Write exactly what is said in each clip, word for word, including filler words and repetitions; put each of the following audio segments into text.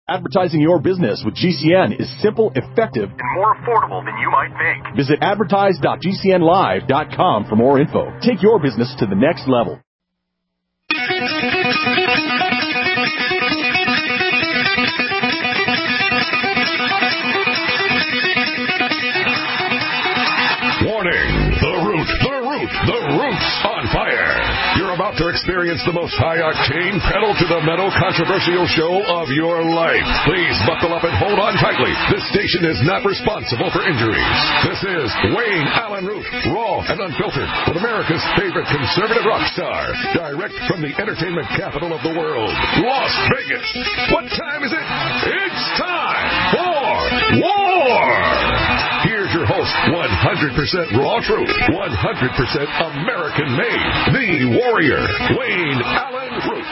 Advertising your business with G C N is simple, effective, and more affordable than you might think. Visit advertise dot g c n live dot com for more info. Take your business to the next level. Warning! The Root, the Root, the Root's on fire. You're about to experience the most high-octane, pedal-to-the-metal controversial show of your life. Please buckle up and hold on tightly. This station is not responsible for injuries. This is Wayne Allen Root, raw and unfiltered, with America's favorite conservative rock star, direct from the entertainment capital of the world, Las Vegas. What time is it? It's time for war! Here's your host, one hundred percent raw truth, one hundred percent American-made, the warrior, Wayne Allen Root.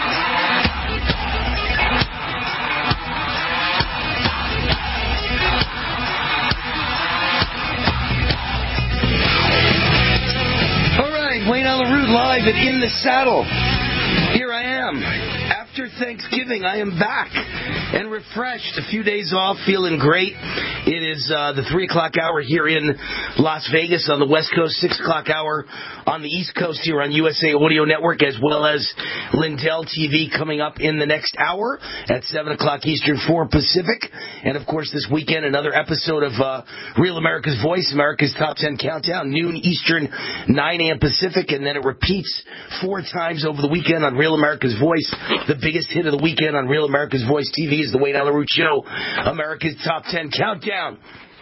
All right, Wayne Allen Root live and in the saddle. Here I am. After Thanksgiving, I am back and refreshed. A few days off, feeling great. It is uh, the three o'clock hour here in Las Vegas on the West Coast, six o'clock hour on the East Coast here on U S A Audio Network, as well as Lindell T V coming up in the next hour at seven o'clock Eastern, four Pacific. And, of course, this weekend, another episode of uh, Real America's Voice, America's Top ten Countdown, noon Eastern, nine a.m. Pacific, and then it repeats four times over the weekend on Real America's Voice. The biggest hit of the weekend on Real America's Voice T V is the Wayne Allen Root Show, America's Top ten Countdown.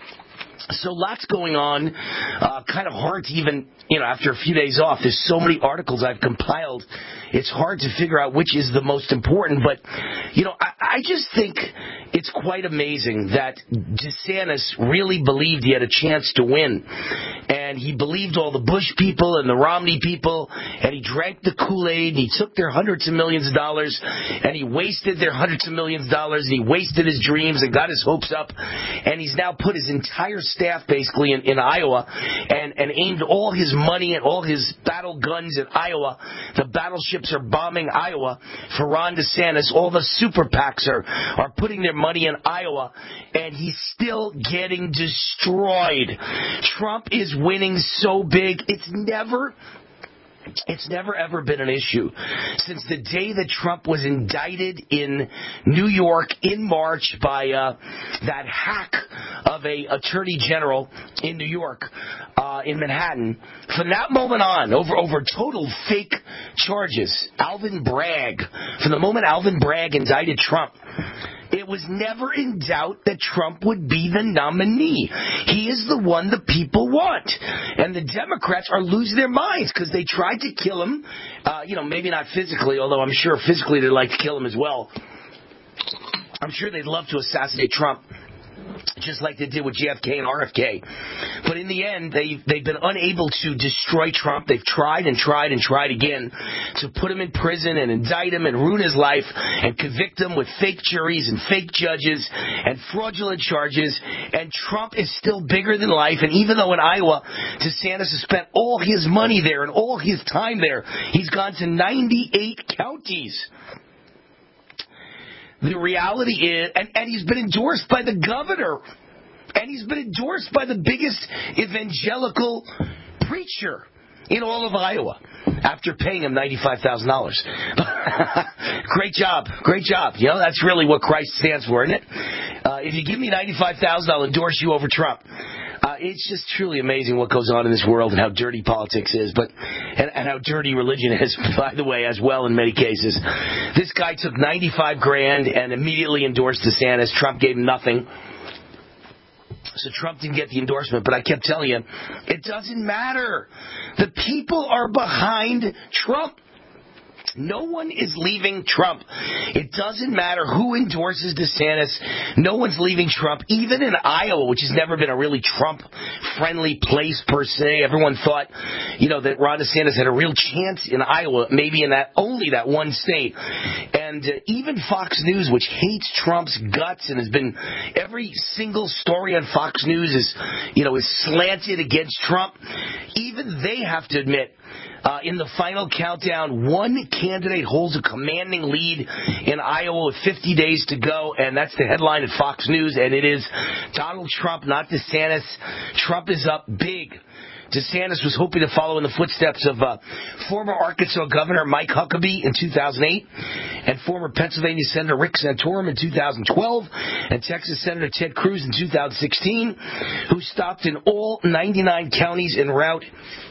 So lots going on. Uh, kind of hard to even, you know, after a few days off, there's so many articles I've compiled. It's hard to figure out which is the most important. But, you know, I, I just think it's quite amazing that DeSantis really believed he had a chance to win. And he believed all the Bush people and the Romney people, and he drank the Kool-Aid, and he took their hundreds of millions of dollars, and he wasted their hundreds of millions of dollars, and he wasted his dreams and got his hopes up, and he's now put his entire staff basically in, in Iowa and, and aimed all his money and all his battle guns at Iowa. The battleships are bombing Iowa for Ron DeSantis. All the super PACs are, are putting their money in Iowa, and he's still getting destroyed. Trump is winning so big, it's never... It's never, ever been an issue. Since the day that Trump was indicted in New York in March by uh, that hack of a attorney general in New York, uh, in Manhattan, from that moment on, over, over total fake charges, Alvin Bragg, from the moment Alvin Bragg indicted Trump, it was never in doubt that Trump would be the nominee. He is the one the people want. And the Democrats are losing their minds because they tried to kill him. Uh, you know, maybe not physically, although I'm sure physically they'd like to kill him as well. I'm sure they'd love to assassinate Trump, just like they did with J F K and R F K. But in the end, they, they've been unable to destroy Trump. They've tried and tried and tried again to put him in prison and indict him and ruin his life and convict him with fake juries and fake judges and fraudulent charges. And Trump is still bigger than life. And even though in Iowa, DeSantis has spent all his money there and all his time there, he's gone to ninety-eight counties. The reality is, and, and he's been endorsed by the governor, and he's been endorsed by the biggest evangelical preacher in all of Iowa after paying him ninety-five thousand dollars. Great job. Great job. You know, that's really what Christ stands for, isn't it? Uh, if you give me ninety-five thousand dollars, I'll endorse you over Trump. Uh, it's just truly amazing what goes on in this world and how dirty politics is, but and, and how dirty religion is, by the way, as well in many cases. This guy took ninety-five grand and immediately endorsed DeSantis. Trump gave him nothing. So Trump didn't get the endorsement, but I kept telling him, it doesn't matter. The people are behind Trump. No one is leaving Trump. It doesn't matter who endorses DeSantis. No one's leaving Trump. Even in Iowa, which has never been a really Trump-friendly place per se. Everyone thought, you know, that Ron DeSantis had a real chance in Iowa, maybe in that only that one state. And uh, even Fox News, which hates Trump's guts and has been every single story on Fox News is, you know, is slanted against Trump. Even they have to admit Uh, in the final countdown, one candidate holds a commanding lead in Iowa with fifty days to go, and that's the headline at Fox News, and it is Donald Trump, not DeSantis. Trump is up big. DeSantis was hoping to follow in the footsteps of uh, former Arkansas Governor Mike Huckabee in two thousand eight and former Pennsylvania Senator Rick Santorum in two thousand twelve and Texas Senator Ted Cruz in two thousand sixteen, who stopped in all ninety-nine counties en route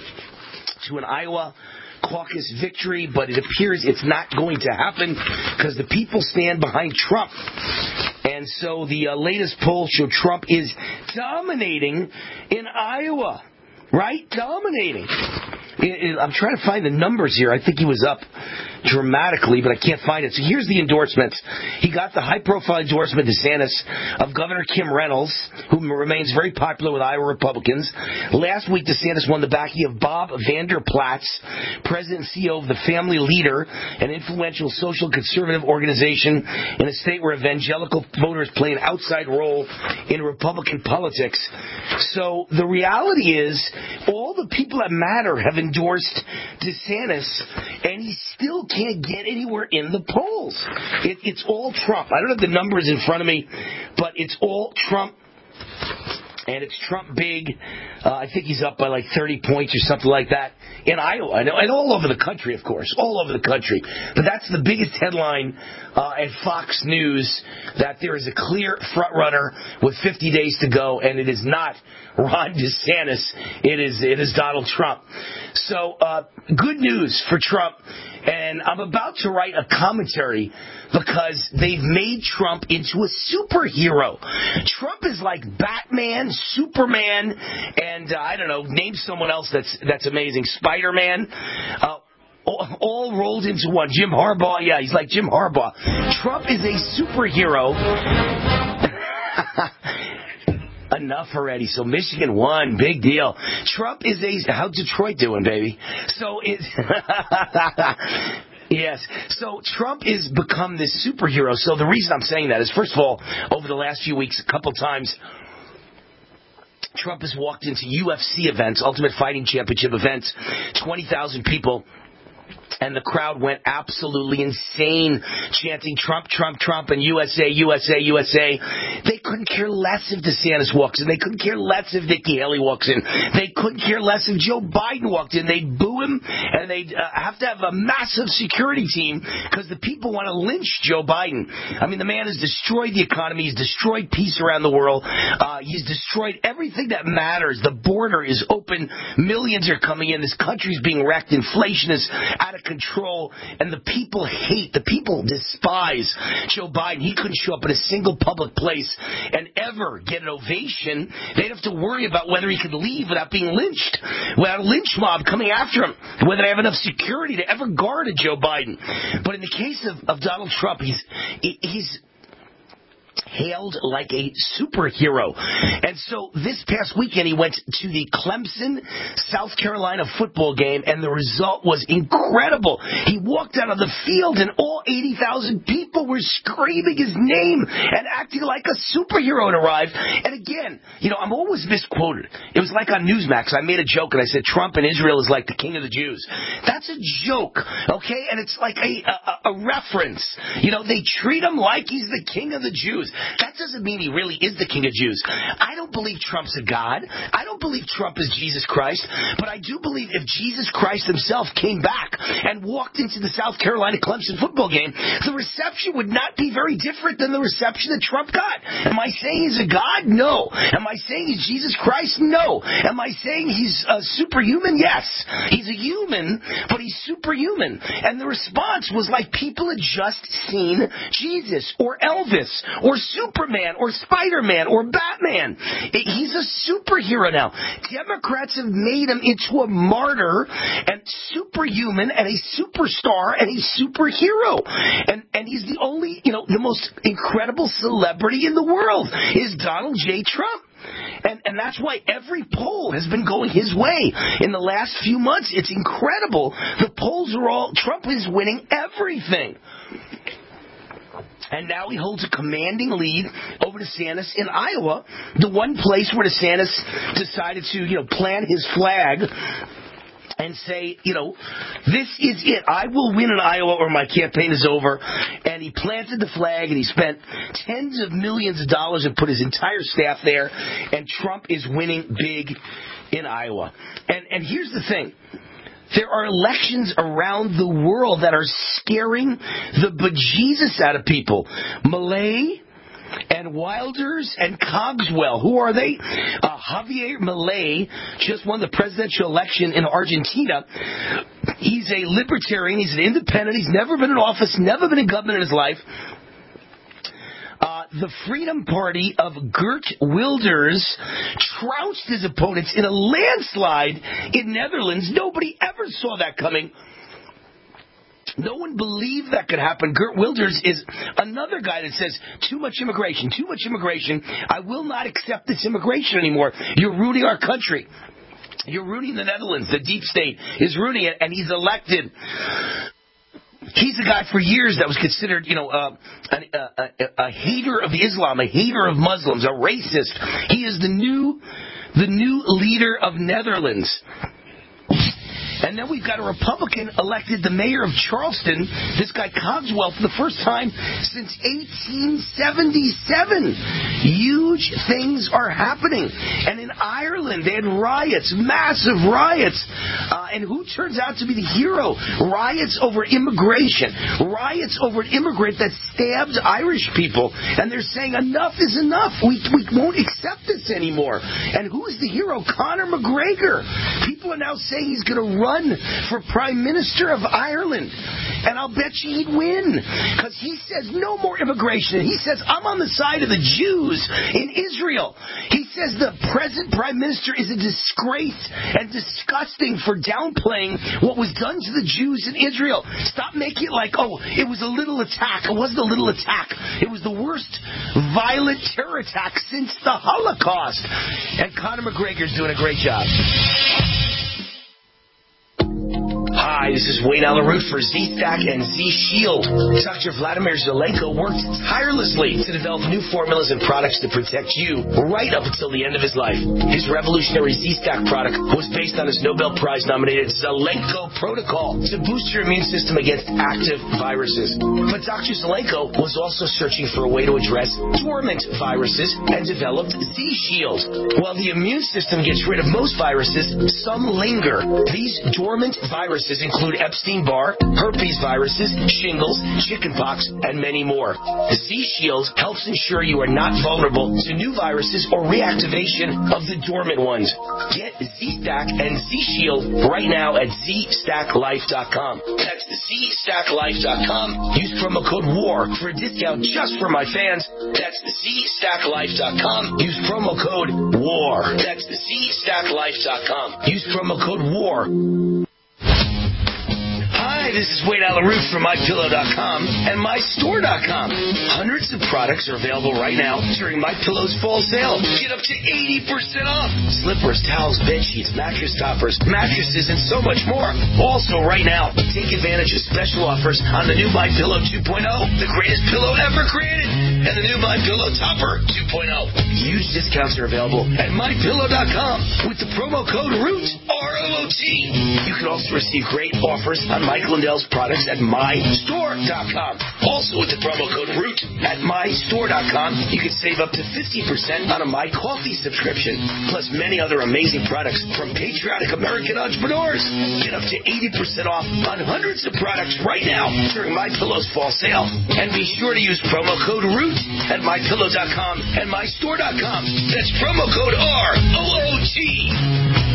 to an Iowa caucus victory, but it appears it's not going to happen because the people stand behind Trump. And so the uh, latest polls show Trump is dominating in Iowa. Right? Dominating. It, it, I'm trying to find the numbers here. I think he was up dramatically, but I can't find it. So here's the endorsements. He got the high-profile endorsement, DeSantis, of Governor Kim Reynolds, who remains very popular with Iowa Republicans. Last week, DeSantis won the backing of Bob Vander Plaats, president and C E O of the Family Leader, an influential social conservative organization in a state where evangelical voters play an outside role in Republican politics. So the reality is, all the people that matter have endorsed DeSantis, and he still can't get anywhere in the polls. It, it's all Trump. I don't have the numbers in front of me, but it's all Trump. And it's Trump big. Uh, I think he's up by like thirty points or something like that in Iowa. I know, and all over the country, of course. All over the country. But that's the biggest headline uh, at Fox News, that there is a clear front runner with fifty days to go, and it is not Ron DeSantis. It is, it is Donald Trump. So uh, good news for Trump. And I'm about to write a commentary because they've made Trump into a superhero. Trump is like Batman, Superman, and uh, I don't know, name someone else that's that's amazing. Spider-Man. Uh, all rolled into one. Jim Harbaugh. Yeah, he's like Jim Harbaugh. Trump is a superhero. Enough already. So Michigan won. Big deal. Trump is a... How's Detroit doing, baby? So it's... Yes. So Trump has become this superhero. So the reason I'm saying that is, first of all, over the last few weeks, a couple times, Trump has walked into U F C events, Ultimate Fighting Championship events, twenty thousand people. And the crowd went absolutely insane, chanting Trump, Trump, Trump, and U S A, U S A, U S A. They couldn't care less if DeSantis walks in. They couldn't care less if Nikki Haley walks in. They couldn't care less if Joe Biden walked in. They'd boo him, and they'd uh, have to have a massive security team because the people want to lynch Joe Biden. I mean, the man has destroyed the economy. He's destroyed peace around the world. Uh, he's destroyed everything that matters. The border is open. Millions are coming in. This country's being wrecked. Inflation is out of control, and the people hate, the people despise Joe Biden. He couldn't show up in a single public place and ever get an ovation. They'd have to worry about whether he could leave without being lynched, without a lynch mob coming after him, whether they have enough security to ever guard a Joe Biden. But in the case of, of Donald Trump, he's he's hailed like a superhero. And so this past weekend he went to the Clemson, South Carolina football game, and the result was incredible. He walked out of the field and all eighty thousand people were screaming his name and acting like a superhero had arrived. And again, you know, I'm always misquoted. It was like on Newsmax. I made a joke and I said Trump in Israel is like the king of the Jews. That's a joke, okay? And it's like a, a, a reference. You know, they treat him like he's the king of the Jews. That doesn't mean he really is the king of Jews. I don't believe Trump's a god. I don't believe Trump is Jesus Christ. But I do believe if Jesus Christ himself came back and walked into the South Carolina Clemson football game, the reception would not be very different than the reception that Trump got. Am I saying he's a god? No. Am I saying he's Jesus Christ? No. Am I saying he's uh, superhuman? Yes. He's a human, but he's superhuman. And the response was like people had just seen Jesus or Elvis or Superman or Spider-Man or Batman. He's a superhero now. Democrats have made him into a martyr and superhuman and a superstar and a superhero. And and he's the only, you know, the most incredible celebrity in the world is Donald J. Trump. And and that's why every poll has been going his way in the last few months. It's incredible. The polls are all, Trump is winning everything. And now he holds a commanding lead over DeSantis in Iowa, the one place where DeSantis decided to, you know, plant his flag and say, you know, this is it. I will win in Iowa or my campaign is over. And he planted the flag and he spent tens of millions of dollars and put his entire staff there. And Trump is winning big in Iowa. And and here's the thing. There are elections around the world that are scaring the bejesus out of people. Milei and Wilders and Cogswell. Who are they? Uh, Javier Milei just won the presidential election in Argentina. He's a libertarian. He's an independent. He's never been in office, never been in government in his life. Uh, the Freedom Party of Geert Wilders trounced his opponents in a landslide in Netherlands. Nobody ever saw that coming. No one believed that could happen. Geert Wilders is another guy that says, too much immigration, too much immigration. I will not accept this immigration anymore. You're ruining our country. You're ruining the Netherlands. The deep state is ruining it, and he's elected. He's a guy for years that was considered, you know, uh, a, a, a, a hater of Islam, a hater of Muslims, a racist. He is the new, the new leader of Netherlands. And then we've got a Republican elected the mayor of Charleston, this guy Cogswell, for the first time since eighteen seventy-seven. Huge things are happening. And in Ireland, they had riots, massive riots. Uh, and who turns out to be the hero? Riots over immigration. Riots over an immigrant that stabbed Irish people. And they're saying enough is enough. We, we won't accept this anymore. And who is the hero? Conor McGregor. People are now saying he's going to run for Prime Minister of Ireland. And I'll bet you he'd win. Because he says no more immigration. He says, I'm on the side of the Jews in Israel. He says the present Prime Minister is a disgrace and disgusting for downplaying what was done to the Jews in Israel. Stop making it like, oh, it was a little attack. It wasn't a little attack. It was the worst violent terror attack since the Holocaust. And Conor McGregor's doing a great job. Hi, this is Wayne Allen Root for Z-Stack and Z-Shield. Doctor Vladimir Zelenko worked tirelessly to develop new formulas and products to protect you right up until the end of his life. His revolutionary Z-Stack product was based on his Nobel Prize-nominated Zelenko protocol to boost your immune system against active viruses. But Doctor Zelenko was also searching for a way to address dormant viruses and developed Z-Shield. While the immune system gets rid of most viruses, some linger. These dormant viruses include Epstein-Barr, herpes viruses, shingles, chickenpox, and many more. Z-Shield helps ensure you are not vulnerable to new viruses or reactivation of the dormant ones. Get Z-Stack and Z-Shield right now at Z Stack Life dot com. That's Z Stack Life dot com. Use promo code WAR for a discount just for my fans. That's Z Stack Life dot com. Use promo code WAR. That's Z Stack Life dot com. Use promo code WAR. Hi, this is Wade Allen Root from My Pillow dot com and My Store dot com. Hundreds of products are available right now during MyPillow's fall sale. Get up to eighty percent off. Slippers, towels, bed sheets, mattress toppers, mattresses, and so much more. Also, right now, take advantage of special offers on the new MyPillow two point oh, the greatest pillow ever created, and the new MyPillow Topper two point oh. Huge discounts are available at My Pillow dot com with the promo code ROOT, R O O T. You can also receive great offers on Michael Lindell's products at My Store dot com. Also with the promo code ROOT at My Store dot com, you can save up to fifty percent on a My Coffee subscription, plus many other amazing products from patriotic American entrepreneurs. Get up to eighty percent off on hundreds of products right now during MyPillow's fall sale. And be sure to use promo code ROOT at My Pillow dot com and My Store dot com. That's promo code R O O T.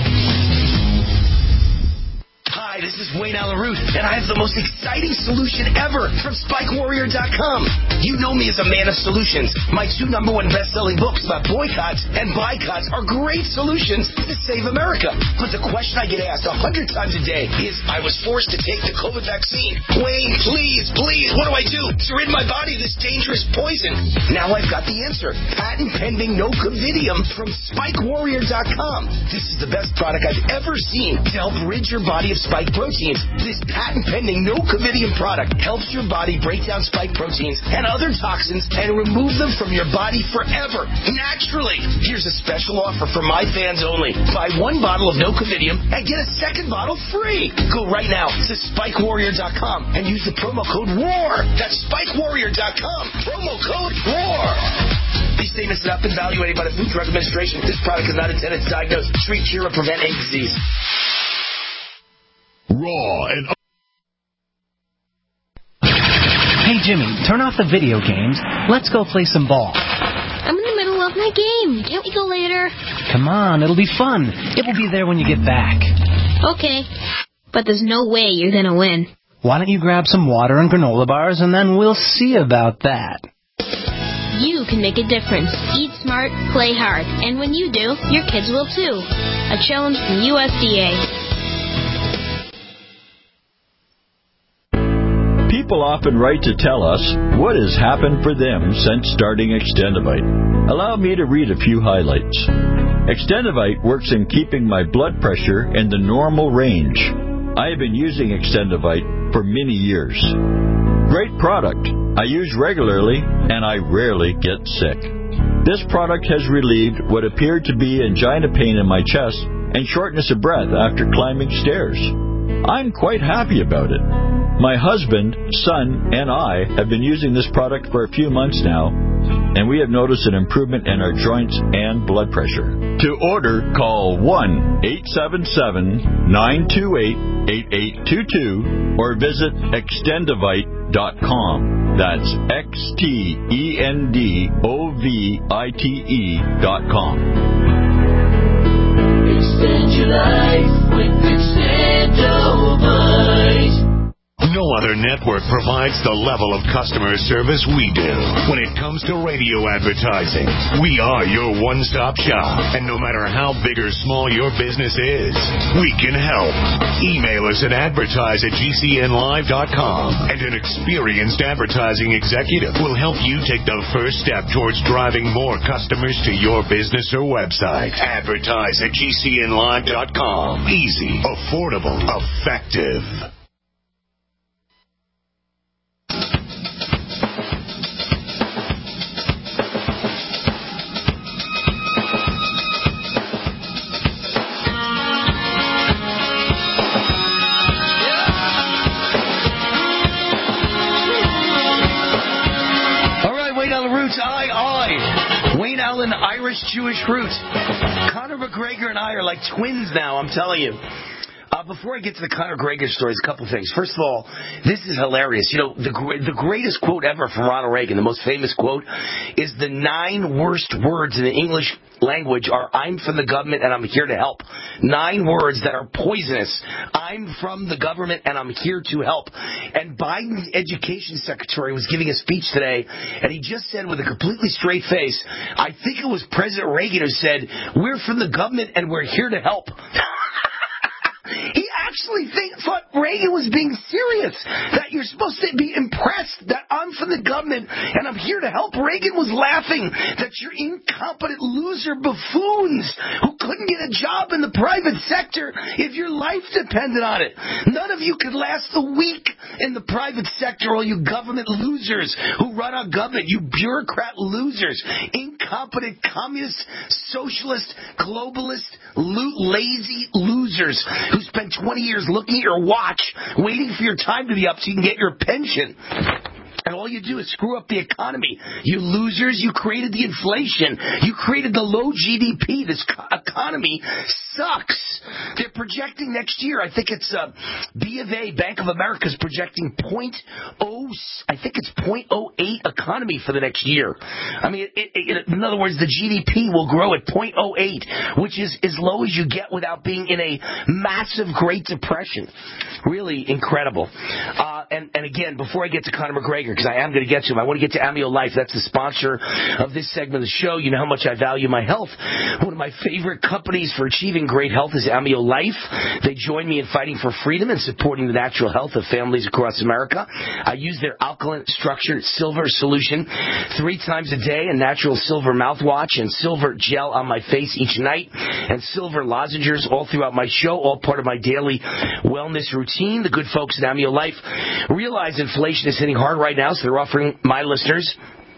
Hi, this is Wayne Allen Root, and I have the most exciting solution ever from Spike Warrior dot com. You know me as a man of solutions. My two number one best-selling books about boycotts and boycotts are great solutions to save America. But the question I get asked a hundred times a day is, I was forced to take the COVID vaccine. Wayne, please, please, what do I do to rid my body of this dangerous poison? Now I've got the answer. Patent pending Nocovidium from Spike Warrior dot com. This is the best product I've ever seen to help rid your body of spike Proteins. This patent-pending no-covidium product helps your body break down spike proteins and other toxins and remove them from your body forever, naturally. Here's a special offer for my fans only. Buy one bottle of no-covidium and get a second bottle free. Go right now to spike warrior dot com and use the promo code WAR. That's spike warrior dot com. Promo code WAR. These statements have not been evaluated by the Food and Drug Administration. This product is not intended to diagnose, treat, cure, or prevent any disease. Raw and... Hey, Jimmy, turn off the video games. Let's go play some ball. I'm in the middle of my game. Can't we go later? Come on, it'll be fun. It will be there when you get back. Okay, but there's no way you're going to win. Why don't you grab some water and granola bars, and then we'll see about that. You can make a difference. Eat smart, play hard. And when you do, your kids will too. A challenge from U S D A. People often write to tell us what has happened for them since starting Extendivite. Allow me to read a few highlights. Extendivite works in keeping my blood pressure in the normal range. I have been using Extendivite for many years. Great product. I use regularly, and I rarely get sick. This product has relieved what appeared to be angina pain in my chest and shortness of breath after climbing stairs. I'm quite happy about it. My husband, son, and I have been using this product for a few months now, and we have noticed an improvement in our joints and blood pressure. To order, call one eight seven seven, nine two eight, eight eight two two or visit extendivite dot com. That's X T E N D O V I T E dot com. Extend your life with Extendivite. No other network provides the level of customer service we do. When it comes to radio advertising, we are your one-stop shop. And no matter how big or small your business is, we can help. Email us at advertise at G C N live dot com, and an experienced advertising executive will help you take the first step towards driving more customers to your business or website. Advertise at G C N live dot com. Easy, affordable, effective. Irish Jewish roots. Conor McGregor and I are like twins now, I'm telling you. Uh, before I get to the Conor McGregor stories, a couple things. First of all, this is hilarious. You know, the the greatest quote ever from Ronald Reagan, the most famous quote, is the nine worst words in the English language are, I'm from the government and I'm here to help. Nine words that are poisonous. I'm from the government and I'm here to help. And Biden's education secretary was giving a speech today, and he just said with a completely straight face, I think it was President Reagan who said, we're from the government and we're here to help. He actually think, thought Reagan was being serious, that you're supposed to be impressed that I'm from the government and I'm here to help. Reagan was laughing that you're incompetent loser buffoons who couldn't get a job in the private sector if your life depended on it. None of you could last a week in the private sector, all you government losers who run our government, you bureaucrat losers, incompetent communist, socialist, globalist, lo- lazy losers who spent twenty years looking at your watch, waiting for your time to be up so you can get your pension. And all you do is screw up the economy. You losers, you created the inflation. You created the low G D P. This co- economy sucks. They're projecting next year, I think it's uh, B of A, Bank of America is projecting point oh, I think it's point oh eight economy for the next year. I mean, it, it, in other words, the G D P will grow at point oh eight, which is as low as you get without being in a massive Great Depression. Really incredible. Uh, Uh, and, and again, before I get to Conor McGregor, because I am going to get to him, I want to get to Amio Life. That's the sponsor of this segment of the show. You know how much I value my health. One of my favorite companies for achieving great health is Amio Life. They join me in fighting for freedom and supporting the natural health of families across America. I use their alkaline structured silver solution three times a day, a natural silver mouthwash and silver gel on my face each night, and silver lozenges all throughout my show, all part of my daily wellness routine. The good folks at Amio Life realize inflation is hitting hard right now, so they're offering my listeners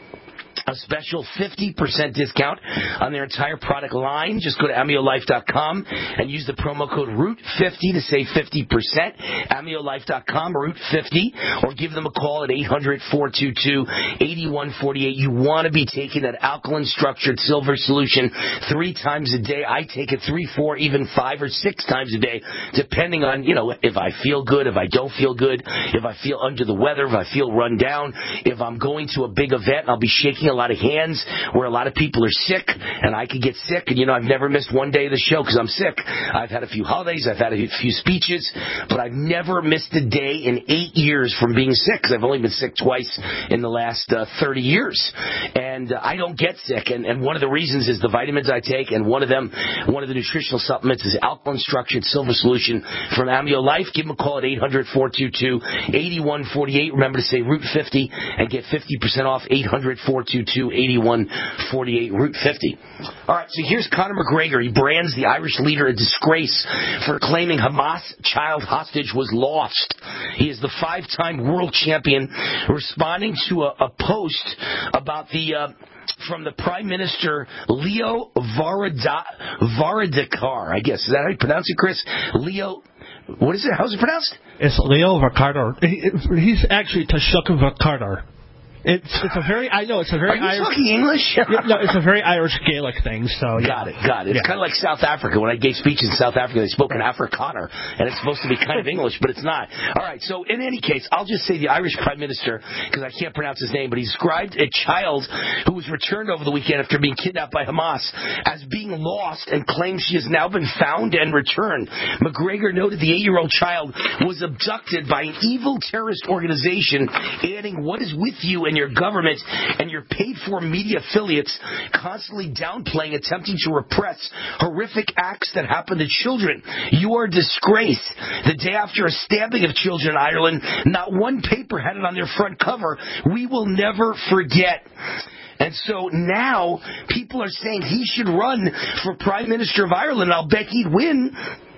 a special fifty percent discount on their entire product line. Just go to amio life dot com and use the promo code root fifty to save fifty percent. amio life dot com, root fifty, or give them a call at eight hundred, four two two, eight one four eight. You want to be taking that alkaline structured silver solution three times a day. I take it three, four, even five or six times a day, depending on, you know, if I feel good, if I don't feel good, if I feel under the weather, if I feel run down, if I'm going to a big event and I'll be shaking a lot of hands where a lot of people are sick, and I could get sick. And, you know, I've never missed one day of the show because I'm sick. I've had a few holidays. I've had a few speeches, but I've never missed a day in eight years from being sick because I've only been sick twice in the last uh, thirty years. And uh, I don't get sick. And, and one of the reasons is the vitamins I take, and one of them, one of the nutritional supplements is alkaline structured silver solution from Amio Life. Give them a call at eight hundred, four two two, eight one four eight. Remember to say root fifty and get fifty percent off. eight hundred, four two two, eight one four eight, root fifty. All right, so here's Conor McGregor. He brands the Irish leader a disgrace for claiming Hamas child hostage was lost. He is the five-time world champion, responding to a, a post about the uh, from the Prime Minister Leo Varada, Varadkar. I guess is that how you pronounce it, Chris? Leo. What is it? How's it pronounced? It's Leo Varadkar. He, he's actually Tashuk Varadkar. It's it's a very I know it's a very Are you Irish. talking English? No, it's a very Irish Gaelic thing. So yeah. Got it, got it. It's yeah. kind of like South Africa. When I gave speeches in South Africa, they spoke in Afrikaner, and it's supposed to be kind of English, but it's not. All right. So in any case, I'll just say the Irish Prime Minister, because I can't pronounce his name, but he described a child who was returned over the weekend after being kidnapped by Hamas as being lost, and claims she has now been found and returned. McGregor noted the eight-year-old child was abducted by an evil terrorist organization, adding, "What is with you and your government and your paid-for media affiliates constantly downplaying, attempting to repress horrific acts that happen to children? You are a disgrace." The day after a stabbing of children in Ireland, not one paper had it on their front cover. "We will never forget." And so now people are saying he should run for Prime Minister of Ireland. I'll bet he'd win.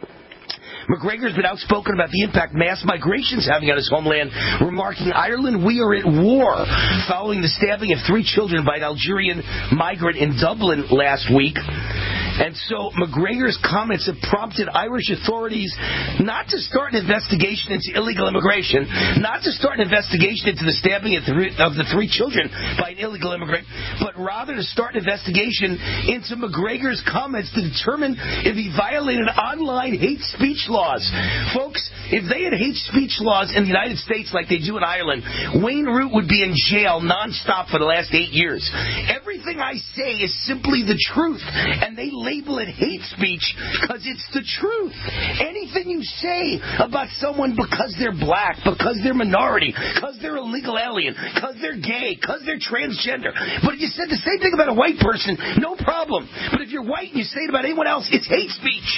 McGregor's been outspoken about the impact mass migration is having on his homeland, remarking, "Ireland, we are at war," following the stabbing of three children by an Algerian migrant in Dublin last week. And so McGregor's comments have prompted Irish authorities not to start an investigation into illegal immigration, not to start an investigation into the stabbing of, three, of the three children by an illegal immigrant, but rather to start an investigation into McGregor's comments to determine if he violated online hate speech laws. Folks, if they had hate speech laws in the United States like they do in Ireland, Wayne Root would be in jail nonstop for the last eight years. Everything I say is simply the truth, and they label it hate speech because it's the truth. Anything you say about someone because they're black, because they're minority, because they're a legal alien, because they're gay, because they're transgender. But if you said the same thing about a white person, no problem. But if you're white and you say it about anyone else, it's hate speech.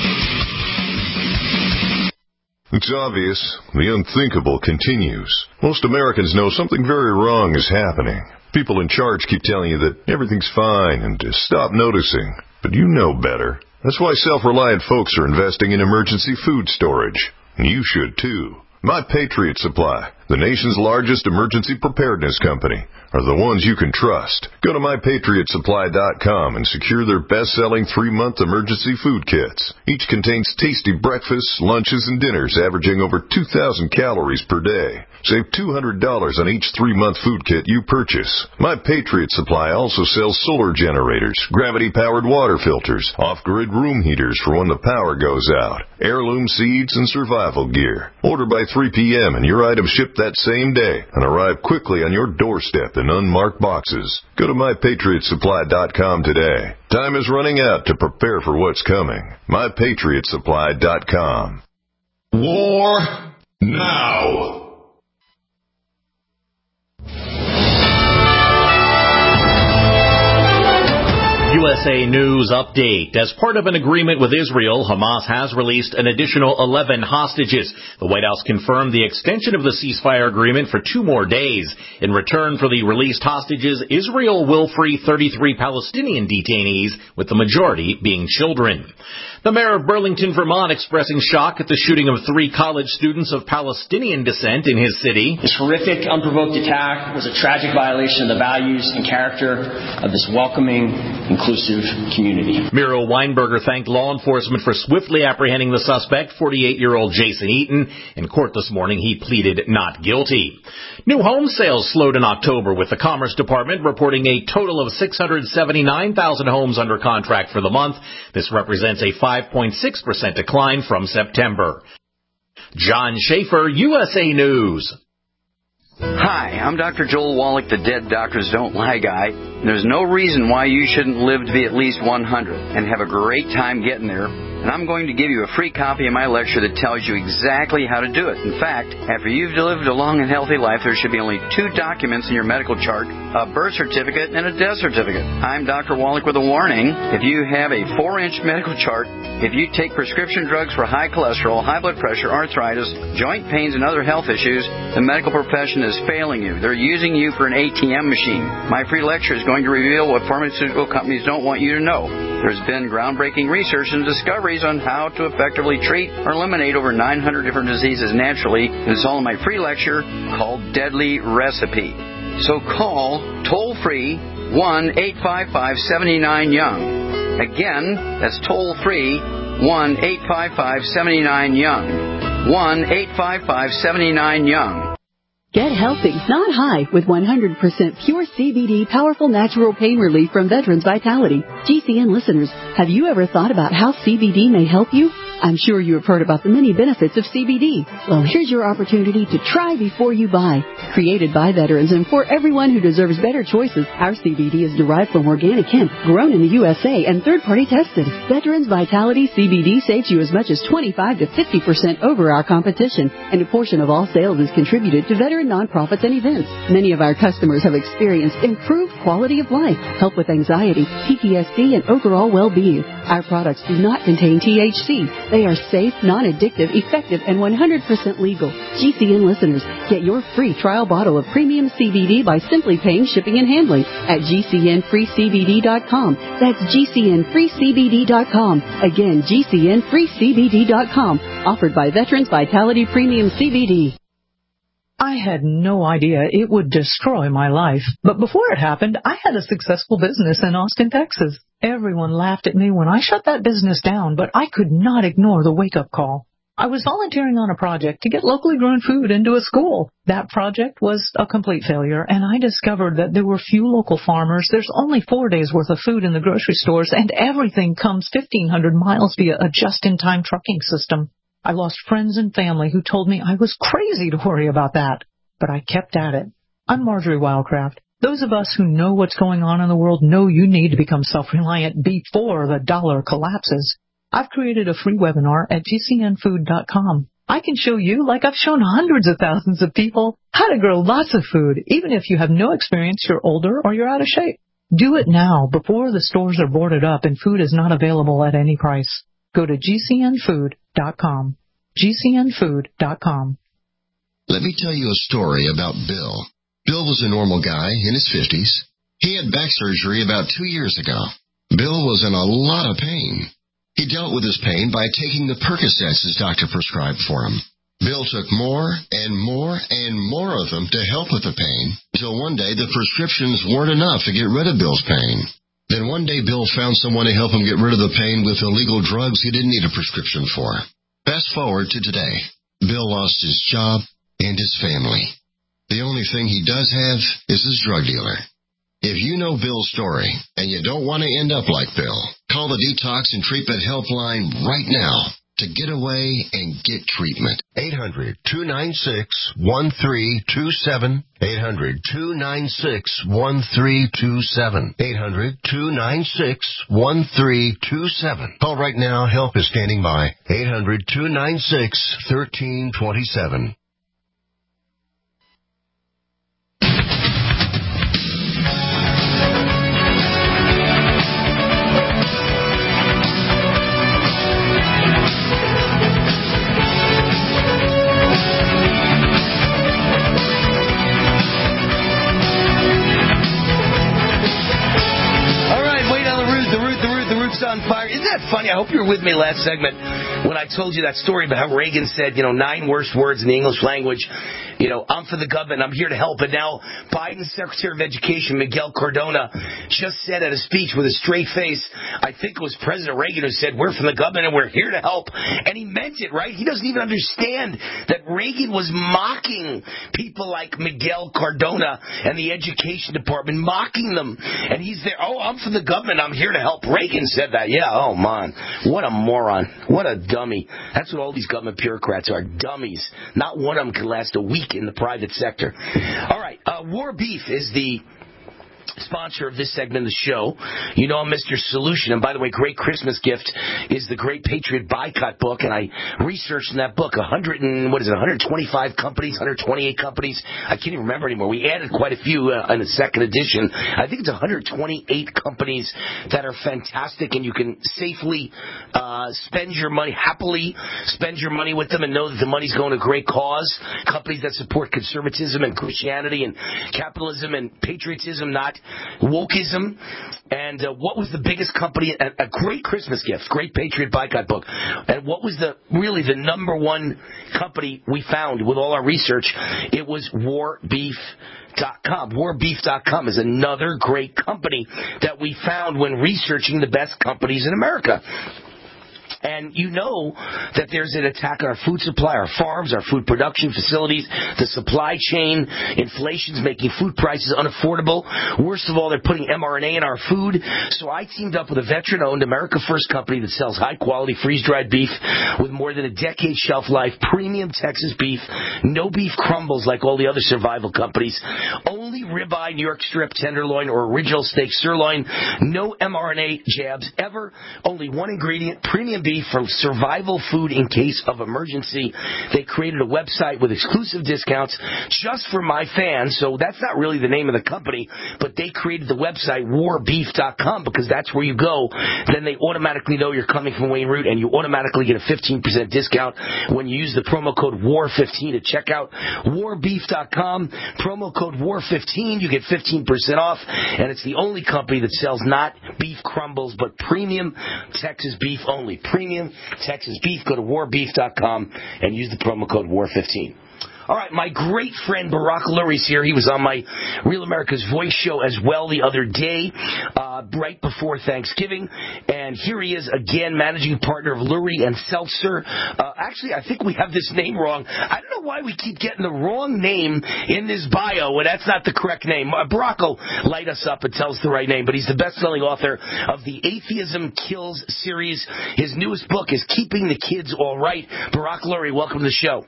It's obvious. The unthinkable continues. Most Americans know something very wrong is happening. People in charge keep telling you that everything's fine and to stop noticing. But you know better. That's why self-reliant folks are investing in emergency food storage. And you should too. My Patriot Supply, the nation's largest emergency preparedness company, are the ones you can trust. Go to my patriot supply dot com and secure their best-selling three-month emergency food kits. Each contains tasty breakfasts, lunches, and dinners averaging over two thousand calories per day. Save two hundred dollars on each three-month food kit you purchase. My Patriot Supply also sells solar generators, gravity-powered water filters, off-grid room heaters for when the power goes out, heirloom seeds, and survival gear. Order by three p.m. and your items ship that same day and arrive quickly on your doorstep in unmarked boxes. Go to my patriot supply dot com today. Time is running out to prepare for what's coming. my patriot supply dot com. War now. U S A News Update. As part of an agreement with Israel, Hamas has released an additional eleven hostages. The White House confirmed the extension of the ceasefire agreement for two more days. In return for the released hostages, Israel will free thirty-three Palestinian detainees, with the majority being children. The mayor of Burlington, Vermont, expressing shock at the shooting of three college students of Palestinian descent in his city. This horrific, unprovoked attack was a tragic violation of the values and character of this welcoming, inclusive community. Muriel Weinberger thanked law enforcement for swiftly apprehending the suspect, forty-eight-year-old Jason Eaton. In court this morning, he pleaded not guilty. New home sales slowed in October, with the Commerce Department reporting a total of six hundred seventy-nine thousand homes under contract for the month. This represents a five point six percent decline from September. John Schaefer, U S A News. Hi, I'm Doctor Joel Wallach, the Dead Doctors Don't Lie guy. There's no reason why you shouldn't live to be at least one hundred and have a great time getting there. And I'm going to give you a free copy of my lecture that tells you exactly how to do it. In fact, after you've lived a long and healthy life, there should be only two documents in your medical chart, a birth certificate and a death certificate. I'm Doctor Wallach with a warning. If you have a four-inch medical chart, if you take prescription drugs for high cholesterol, high blood pressure, arthritis, joint pains, and other health issues, the medical profession is failing you. They're using you for an A T M machine. My free lecture is going to reveal what pharmaceutical companies don't want you to know. There's been groundbreaking research and discoveries on how to effectively treat or eliminate over nine hundred different diseases naturally. And it's all in my free lecture called Deadly Recipe. So call toll-free one eight five five, seven nine, young. Again, that's toll-free one eight five five, seven nine, young. one eight five five, seven nine, young. Get healthy, not high, with one hundred percent pure C B D powerful natural pain relief from Veterans Vitality. G C N listeners, have you ever thought about how C B D may help you? I'm sure you have heard about the many benefits of C B D. Well, here's your opportunity to try before you buy. Created by veterans and for everyone who deserves better choices, our C B D is derived from organic hemp, grown in the U S A and third-party tested. Veterans Vitality C B D saves you as much as twenty-five to fifty percent over our competition, and a portion of all sales is contributed to veteran nonprofits and events. Many of our customers have experienced improved quality of life, help with anxiety, P T S D, and overall well-being. Our products do not contain T H C. They are safe, non-addictive, effective, and one hundred percent legal. G C N listeners, get your free trial bottle of premium C B D by simply paying shipping and handling at G C N free C B D dot com. That's G C N free C B D dot com. Again, G C N free C B D dot com. Offered by Veterans Vitality Premium C B D. I had no idea it would destroy my life. But before it happened, I had a successful business in Austin, Texas. Everyone laughed at me when I shut that business down, but I could not ignore the wake-up call. I was volunteering on a project to get locally grown food into a school. That project was a complete failure, and I discovered that there were few local farmers. There's only four days' worth of food in the grocery stores, and everything comes fifteen hundred miles via a just-in-time trucking system. I lost friends and family who told me I was crazy to worry about that, but I kept at it. I'm Marjorie Wildcraft. Those of us who know what's going on in the world know you need to become self-reliant before the dollar collapses. I've created a free webinar at G C N food dot com. I can show you, like I've shown hundreds of thousands of people, how to grow lots of food, even if you have no experience, you're older, or you're out of shape. Do it now before the stores are boarded up and food is not available at any price. Go to G C N food dot com. G C N food dot com. Let me tell you a story about Bill. Bill was a normal guy in his fifties. He had back surgery about two years ago. Bill was in a lot of pain. He dealt with his pain by taking the Percocets his doctor prescribed for him. Bill took more and more and more of them to help with the pain, until one day the prescriptions weren't enough to get rid of Bill's pain. Then one day Bill found someone to help him get rid of the pain with illegal drugs he didn't need a prescription for. Fast forward to today. Bill lost his job and his family. The only thing he does have is his drug dealer. If you know Bill's story and you don't want to end up like Bill, call the Detox and Treatment Helpline right now to get away and get treatment. eight hundred, two nine six, one three two seven. eight hundred, two nine six, one three two seven. eight hundred, two nine six, one three two seven. Call right now. Help is standing by. eight hundred, two nine six, one three two seven. that funny? I hope you were with me last segment when I told you that story about how Reagan said, you know, nine worst words in the English language. You know, I'm for the government, I'm here to help. And now Biden's Secretary of Education, Miguel Cardona, just said at a speech with a straight face, I think it was President Reagan who said, we're from the government and we're here to help. And he meant it, right? He doesn't even understand that Reagan was mocking people like Miguel Cardona and the Education Department, mocking them. And he's there, oh, I'm from the government, I'm here to help. Reagan said that. Yeah, oh, man. What a moron. What a dummy. That's what all these government bureaucrats are, dummies. Not one of them can last a week in the private sector. All right, uh, War Beef is the sponsor of this segment of the show. You know I'm Mister Solution. And by the way, great Christmas gift is the Great Patriot Boycott book. And I researched in that book one hundred and what is it, one hundred twenty-five companies, one hundred twenty-eight companies. I can't even remember anymore. We added quite a few uh, in the second edition. I think it's one hundred twenty-eight companies that are fantastic, and you can safely uh, spend your money, happily spend your money with them and know that the money's going to a great cause. Companies that support conservatism and Christianity and capitalism and patriotism, not wokeism. And uh, what was the biggest company? A, a great Christmas gift, Great Patriot Boycott book. And what was the really the number one company we found with all our research? It was War Beef dot com. War Beef dot com is another great company that we found when researching the best companies in America. And you know that there's an attack on our food supply, our farms, our food production facilities, the supply chain. Inflation's making food prices unaffordable. Worst of all, they're putting M R N A in our food. So I teamed up with a veteran-owned America First company that sells high-quality freeze-dried beef with more than a decade shelf life, premium Texas beef, no beef crumbles like all the other survival companies, only ribeye, New York strip, tenderloin, or original steak sirloin, no M R N A jabs ever, only one ingredient, premium beef from survival food in case of emergency. They created a website with exclusive discounts just for my fans, so that's not really the name of the company, but they created the website war beef dot com because that's where you go. Then they automatically know you're coming from Wayne Root, and you automatically get a fifteen percent discount when you use the promo code war fifteen at checkout. war beef dot com, promo code war fifteen, you get fifteen percent off, and it's the only company that sells not beef crumbles, but premium Texas beef only. Premium Texas beef. Go to war beef dot com and use the promo code war fifteen. All right, my great friend Barack Lurie's here. He was on my Real America's Voice show as well the other day, uh, right before Thanksgiving. And here he is again, managing partner of Lurie and Seltzer. Uh, actually, I think we have this name wrong. I don't know why we keep getting the wrong name in this bio, and that's not the correct name. Uh, Barack will light us up and tell us the right name, but he's the best-selling author of the Atheism Kills series. His newest book is Keeping the Kids All Right. Barack Lurie, welcome to the show.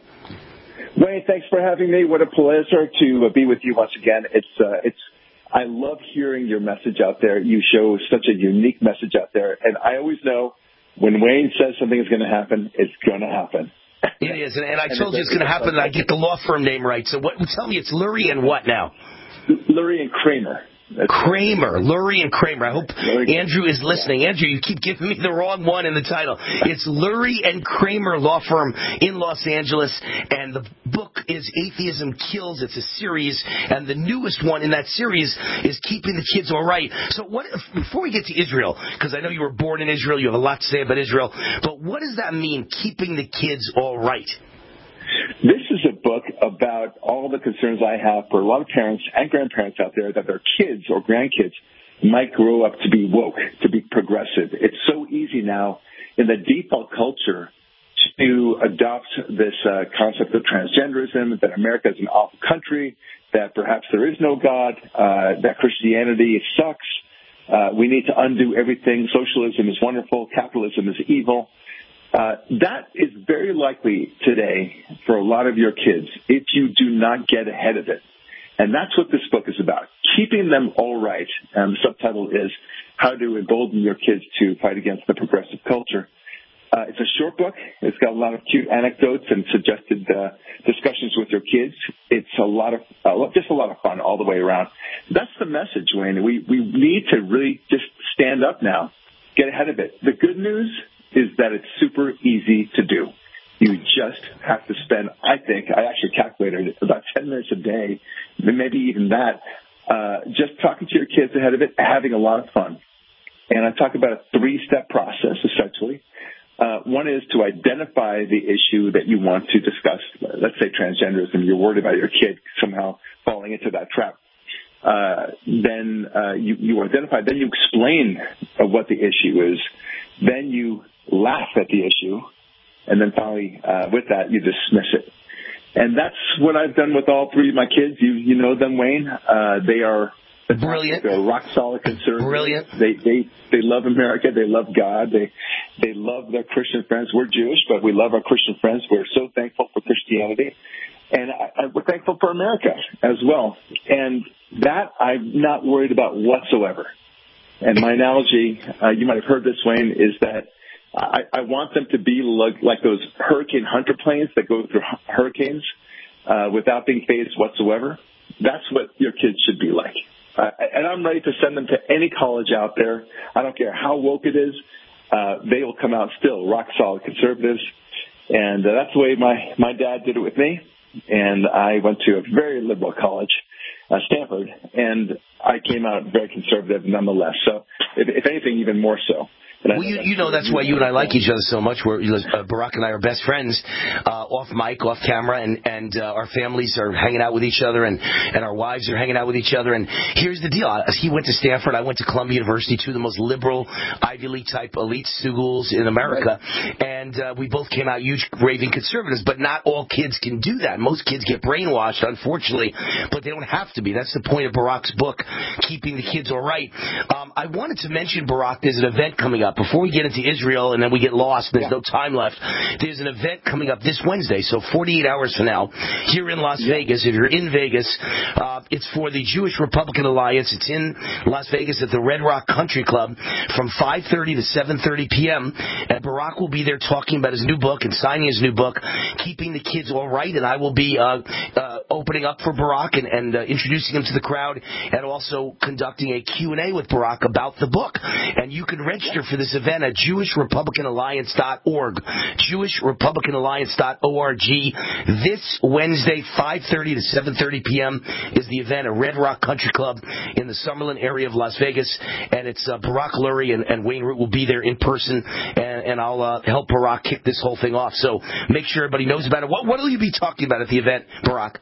Wayne, thanks for having me. What a pleasure to be with you once again. It's, uh, it's, I love hearing your message out there. You show such a unique message out there. And I always know when Wayne says something is going to happen, it's going to happen. It is. And, and I and told you it's going to happen, and I get the law firm name right. So what, tell me, it's Lurie and what now? Lurie and Kramer. That's Kramer, Lurie and Kramer. I hope Andrew is listening. Andrew, you keep giving me the wrong one in the title. It's Lurie and Kramer Law Firm in Los Angeles, and the book is Atheism Kills. It's a series, and the newest one in that series is Keeping the Kids All Right. So what? Before we get to Israel, because I know you were born in Israel, you have a lot to say about Israel, but what does that mean, keeping the kids all right? This is a book about all the concerns I have for a lot of parents and grandparents out there that their kids or grandkids might grow up to be woke, to be progressive. It's so easy now in the default culture to adopt this uh, concept of transgenderism, that America is an awful country, that perhaps there is no God, uh, that Christianity sucks. Uh, we need to undo everything. Socialism is wonderful. Capitalism is evil. Uh, that is very likely today for a lot of your kids if you do not get ahead of it. And that's what this book is about, keeping them all right. And the subtitle is How to Embolden Your Kids to Fight Against the Progressive Culture. Uh, it's a short book. It's got a lot of cute anecdotes and suggested uh, discussions with your kids. It's a lot of, uh, just a lot of fun all the way around. That's the message, Wayne. We, we need to really just stand up now, get ahead of it. The good news is that it's super easy to do. You just have to spend, I think, I actually calculated it, about ten minutes a day, maybe even that, uh, just talking to your kids ahead of it, having a lot of fun. And I talk about a three-step process, essentially. Uh, one is to identify the issue that you want to discuss. Let's say transgenderism. You're worried about your kid somehow falling into that trap. Uh, then uh, you, you identify, then you explain uh, what the issue is. Then you laugh at the issue. And then finally, uh, with that, you dismiss it. And that's what I've done with all three of my kids. You you know them, Wayne. Uh, they are brilliant. They're rock solid conservatives. Brilliant. They they they love America. They love God. They they love their Christian friends. We're Jewish, but we love our Christian friends. We're so thankful for Christianity, and I, I, we're thankful for America as well. And that I'm not worried about whatsoever. And my analogy, uh, you might have heard this, Wayne, is that I, I want them to be like, like those Hurricane Hunter planes that go through hurricanes uh, without being phased whatsoever. That's what your kids should be like. Uh, and I'm ready to send them to any college out there. I don't care how woke it is. Uh, they will come out still rock solid conservatives. And uh, that's the way my, my dad did it with me. And I went to a very liberal college, uh, Stanford, and I came out very conservative nonetheless. So if, if anything, even more so. Well, you, you know that's why you and I like each other so much. We're, uh, Barack and I are best friends, uh, off mic, off camera, and, and uh, our families are hanging out with each other, and, and our wives are hanging out with each other. And here's the deal. He went to Stanford. I went to Columbia University, two of the most liberal Ivy League-type elite schools in America. And uh, we both came out huge, raving conservatives. But not all kids can do that. Most kids get brainwashed, unfortunately, but they don't have to be. That's the point of Barack's book, Keeping the Kids All Right. Um, I wanted to mention, Barack, there's an event coming up. Before we get into Israel and then we get lost, there's yeah. no time left. There's an event coming up this Wednesday, so forty-eight hours from now, here in Las yeah. Vegas. If you're in Vegas, uh, it's for the Jewish Republican Alliance. It's in Las Vegas at the Red Rock Country Club from five thirty to seven thirty p.m. And Barack will be there talking about his new book and signing his new book, Keeping the Kids All Right. And I will be uh, uh, opening up for Barack and, and uh, introducing him to the crowd, and also conducting a Q and A with Barack about the book. And you can register for this event at Jewish Republican Alliance dot org. Jewish Republican Alliance dot org. This Wednesday, five thirty to seven thirty p.m. is the event at Red Rock Country Club in the Summerlin area of Las Vegas. And it's uh, Barack Lurie and, and Wayne Root will be there in person. And, and I'll uh, help Barack kick this whole thing off. So make sure everybody knows about it. What will you be talking about at the event, Barack?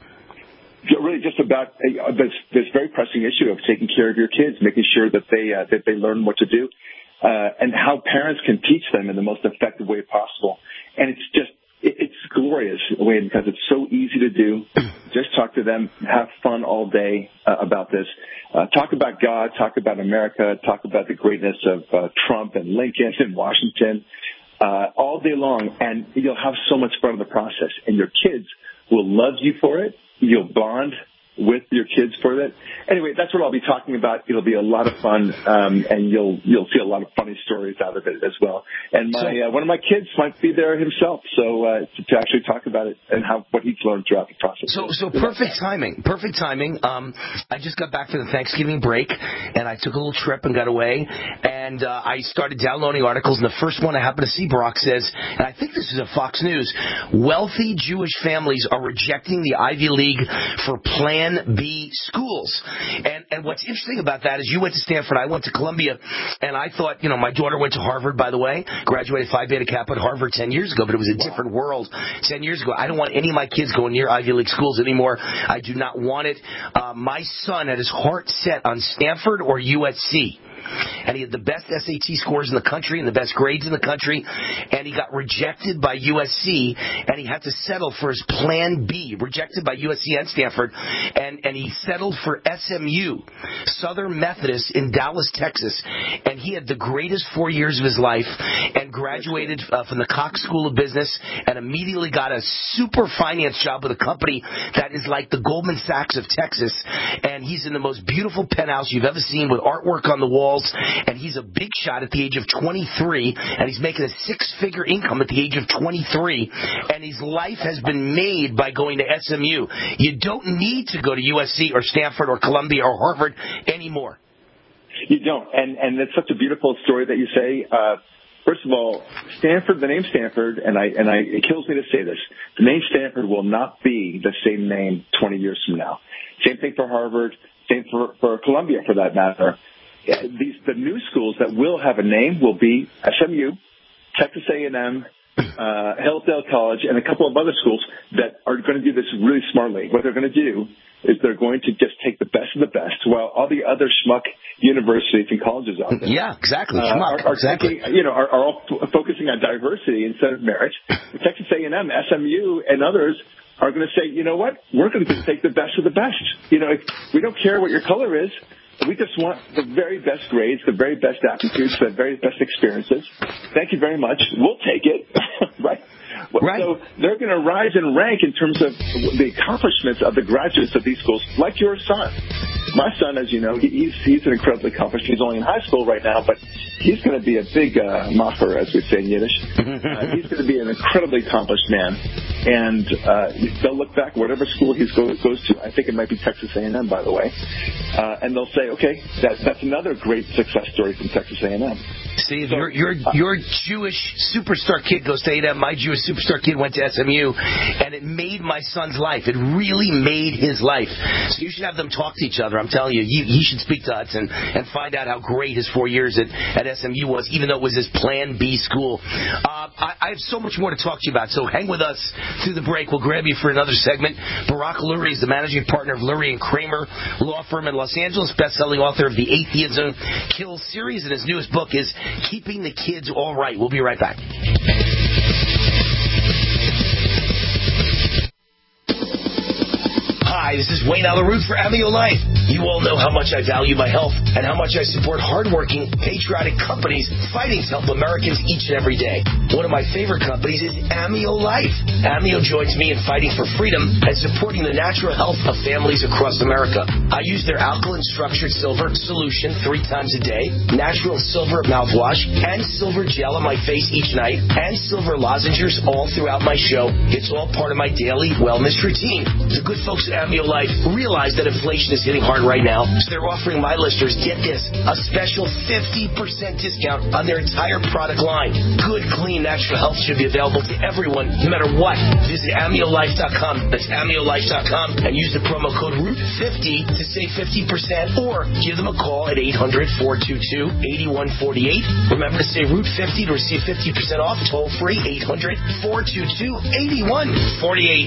Really just about uh, this, this very pressing issue of taking care of your kids, making sure that they uh, that they learn what to do. Uh, and how parents can teach them in the most effective way possible. And it's just, it, it's glorious, Wayne, because it's so easy to do. Just talk to them, have fun all day uh, about this. Uh, talk about God, talk about America, talk about the greatness of uh, Trump and Lincoln and Washington uh, all day long. And you'll have so much fun in the process. And your kids will love you for it. You'll bond with your kids for that. Anyway, that's what I'll be talking about. It'll be a lot of fun, um, and you'll you'll see a lot of funny stories out of it as well. And my uh, one of my kids might be there himself, so uh, to, to actually talk about it and how what he's learned throughout the process. So, so perfect timing, perfect timing. Um, I just got back from the Thanksgiving break, and I took a little trip and got away, and uh, I started downloading articles. And the first one I happened to see, Barack says, and I think this is a Fox News: wealthy Jewish families are rejecting the Ivy League for Plan B schools. And and what's interesting about that is you went to Stanford, I went to Columbia, and I thought, you know, my daughter went to Harvard, by the way, graduated Phi Beta Kappa at Harvard ten years ago, but it was a wow. different world ten years ago. I don't want any of my kids going near Ivy League schools anymore. I do not want it. Uh, my son had his heart set on Stanford or U S C. And he had the best S A T scores in the country and the best grades in the country, and he got rejected by U S C, and he had to settle for his Plan B, rejected by U S C and Stanford, and, and he settled for S M U, Southern Methodist in Dallas, Texas, and he had the greatest four years of his life and graduated uh, from the Cox School of Business and immediately got a super finance job with a company that is like the Goldman Sachs of Texas, and he's in the most beautiful penthouse you've ever seen with artwork on the wall. And he's a big shot at the age of twenty-three, and he's making a six-figure income at the age of twenty-three, and his life has been made by going to S M U. You don't need to go to U S C or Stanford or Columbia or Harvard anymore. You don't, and and it's such a beautiful story that you say. Uh, first of all, Stanford, the name Stanford, and I and I it kills me to say this, the name Stanford will not be the same name twenty years from now. Same thing for Harvard, same for, for Columbia for that matter. These the new schools that that will have a name will be S M U, Texas A and M, uh, Hillsdale College, and a couple of other schools that are going to do this really smartly. What they're going to do is they're going to just take the best of the best, while all the other schmuck universities and colleges out there, yeah, exactly, uh, schmuck, are, are exactly, taking, you know, are, are all f- focusing on diversity instead of merit. Texas A and M, S M U, and others are going to say, you know what, we're going to just take the best of the best. You know, we don't care what your color is. We just want the very best grades, the very best aptitudes, the very best experiences. Thank you very much. We'll take it, right? Right. So they're going to rise in rank in terms of the accomplishments of the graduates of these schools, like your son. My son, as you know, he's he's an incredibly accomplished. He's only in high school right now, but he's going to be a big uh, macher, as we say in Yiddish. Uh, he's going to be an incredibly accomplished man, and uh, they'll look back whatever school he goes goes to. I think it might be Texas A and M, by the way, uh, and they'll say, okay, that, that's another great success story from Texas A and M. See, if so, your your your Jewish superstar kid goes to A and M, my Jewish superstar kid went to S M U, and it made my son's life. It really made his life. So you should have them talk to each other. I'm telling you, you he should speak to Hudson and find out how great his four years at, at S M U was, even though it was his Plan B school. Uh, I, I have so much more to talk to you about, so hang with us through the break. We'll grab you for another segment. Barak Lurie is the managing partner of Lurie and Kramer Law Firm in Los Angeles, best-selling author of the Atheism Kills series, and his newest book is Keeping the Kids All Right. We'll be right back. Hi, this is Wayne Alaroot for Amio Life. You all know how much I value my health and how much I support hardworking, patriotic companies fighting to help Americans each and every day. One of my favorite companies is Amio Life. Amio joins me in fighting for freedom and supporting the natural health of families across America. I use their alkaline structured silver solution three times a day, natural silver mouthwash, and silver gel on my face each night, and silver lozenges all throughout my show. It's all part of my daily wellness routine. The good folks at Amio Life realize that inflation is hitting hard right now, so they're offering my listeners, get this, a special fifty percent discount on their entire product line. Good, clean, natural health should be available to everyone, no matter what. Visit amio life dot com. That's amio life dot com and use the promo code root fifty to save fifty percent, or give them a call at eight hundred, four two two, eight one four eight. Remember to say root fifty to receive fifty percent off, toll free, eight hundred, four two two, eight one four eight.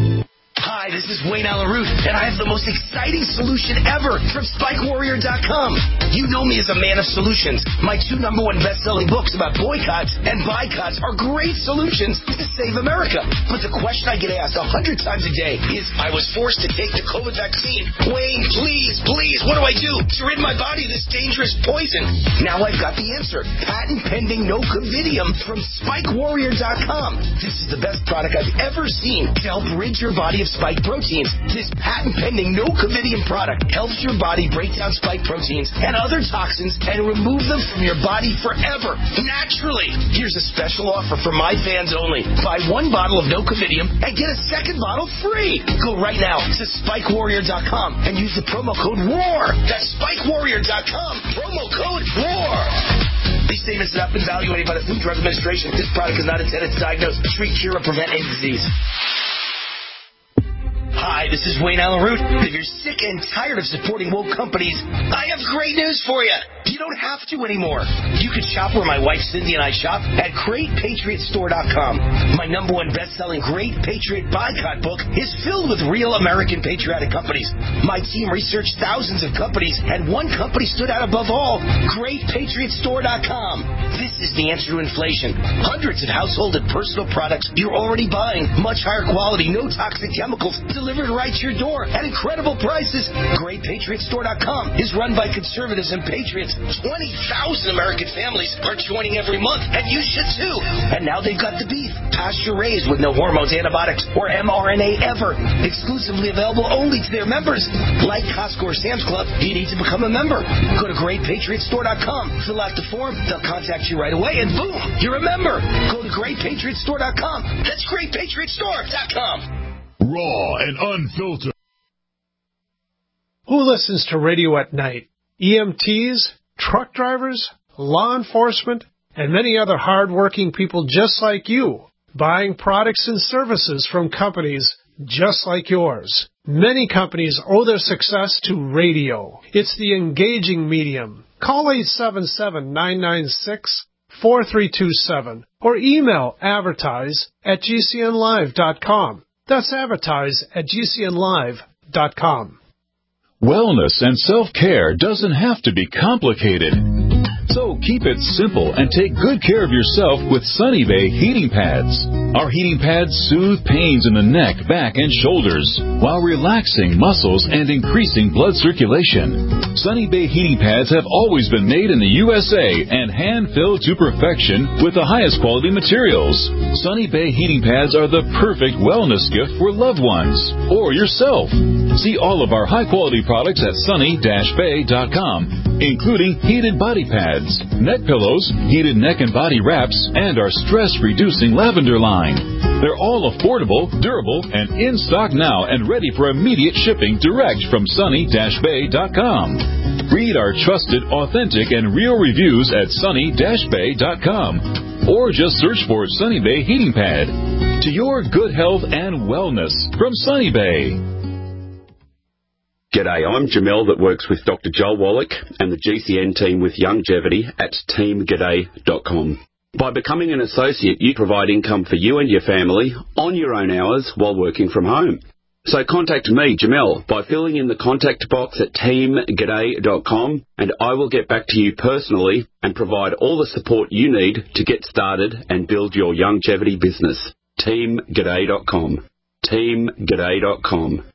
Hi, this is Wayne Alaroot, and I have the most exciting solution ever from Spike Warrior dot com. You know me as a man of solutions. My two number one best-selling books about boycotts and boycotts are great solutions to save America. But the question I get asked a hundred times a day is, I was forced to take the COVID vaccine. Wayne, please, please, what do I do to rid my body of this dangerous poison? Now I've got the answer. Patent-pending Nocovidium from Spike Warrior dot com. This is the best product I've ever seen to help rid your body of spike proteins. This patent-pending Nocovidium product helps your body break down spike proteins and other toxins and remove them from your body forever, naturally. Here's a special offer for my fans only. Buy one bottle of Nocovidium and get a second bottle free. Go right now to Spike Warrior dot com and use the promo code WAR. That's Spike Warrior dot com. Promo code WAR. These statements have not been evaluated by the Food and Drug Administration. This product is not intended to diagnose, treat, cure, or prevent any disease. Hi, this is Wayne Alaroot. If you're sick and tired of supporting woke companies, I have great news for you. You don't have to anymore. You can shop where my wife Cindy and I shop at great patriot store dot com. My number one best-selling Great Patriot Boycott book is filled with real American patriotic companies. My team researched thousands of companies, and one company stood out above all, great patriot store dot com. This is the answer to inflation. Hundreds of household and personal products you're already buying. Much higher quality, no toxic chemicals, delivered right to your door at incredible prices. great patriot store dot com is run by conservatives and patriots. twenty thousand American families are joining every month, and you should too. And now they've got the beef, pasture-raised with no hormones, antibiotics, or M R N A ever. Exclusively available only to their members. Like Costco or Sam's Club, you need to become a member. Go to great patriot store dot com, fill out the form, they'll contact you right away, and boom, you're a member. Go to great patriot store dot com. That's great patriot store dot com. Raw and unfiltered. Who listens to radio at night? E M Ts, truck drivers, law enforcement, and many other hard-working people just like you, buying products and services from companies just like yours. Many companies owe their success to radio. It's the engaging medium. Call eight seven seven, nine nine six, four three two seven or email advertise at g c n live dot com. That's advertise at g c n live dot com. Wellness and self-care doesn't have to be complicated. So keep it simple and take good care of yourself with Sunny Bay heating pads. Our heating pads soothe pains in the neck, back, and shoulders while relaxing muscles and increasing blood circulation. Sunny Bay heating pads have always been made in the U S A and hand-filled to perfection with the highest quality materials. Sunny Bay heating pads are the perfect wellness gift for loved ones or yourself. See all of our high-quality products at sunny dash bay dot com, including heated body pads, neck pillows, heated neck and body wraps, and our stress-reducing lavender line. They're all affordable, durable, and in stock now and ready for immediate shipping direct from sunny dash bay dot com. Read our trusted, authentic, and real reviews at sunny dash bay dot com or just search for Sunny Bay Heating Pad. To your good health and wellness from Sunny Bay. G'day, I'm Jamel that works with Doctor Joel Wallach and the G C N team with Longevity at team g'day dot com. By becoming an associate, you provide income for you and your family on your own hours while working from home. So contact me, Jamel, by filling in the contact box at team g'day dot com, and I will get back to you personally and provide all the support you need to get started and build your longevity business. team g'day dot com. team g'day dot com.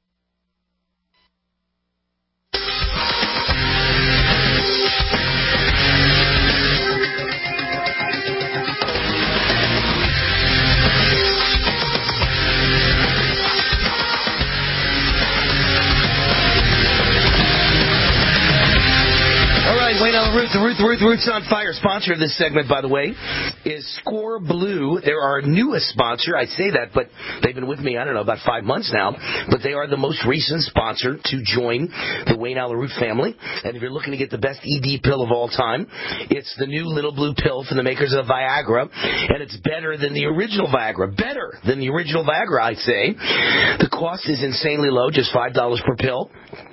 Wayne on the Root, the Root, the Root, the Root's on Fire. Sponsor of this segment, by the way, is Score Blue. They're our newest sponsor. I say that, but they've been with me, I don't know, about five months now. But they are the most recent sponsor to join the Wayne Allyn Root family. And if you're looking to get the best E D pill of all time, it's the new little blue pill from the makers of Viagra. And it's better than the original Viagra. Better than the original Viagra, I'd say. The cost is insanely low, just five dollars per pill,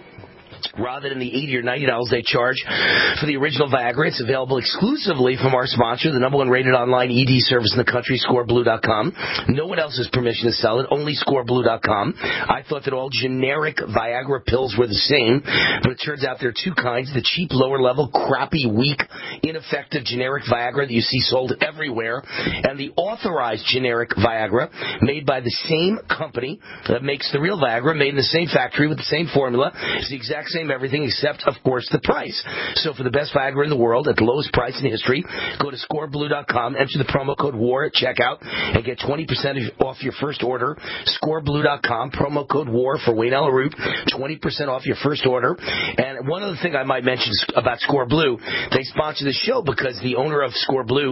rather than the eighty or ninety dollars they charge for the original Viagra. It's available exclusively from our sponsor, the number one rated online E D service in the country, score blue dot com. No one else has permission to sell it, only score blue dot com. I thought that all generic Viagra pills were the same, but it turns out there are two kinds: the cheap, lower-level, crappy, weak, ineffective generic Viagra that you see sold everywhere, and the authorized generic Viagra made by the same company that makes the real Viagra, made in the same factory with the same formula. It's the exact same everything except, of course, the price. So for the best Viagra in the world at the lowest price in history, go to score blue dot com, enter the promo code WAR at checkout, and get twenty percent off your first order. score blue dot com, promo code WAR for Wayne Allyn Root, twenty percent off your first order. And one other thing I might mention about Score Blue, they sponsor the show because the owner of Score Blue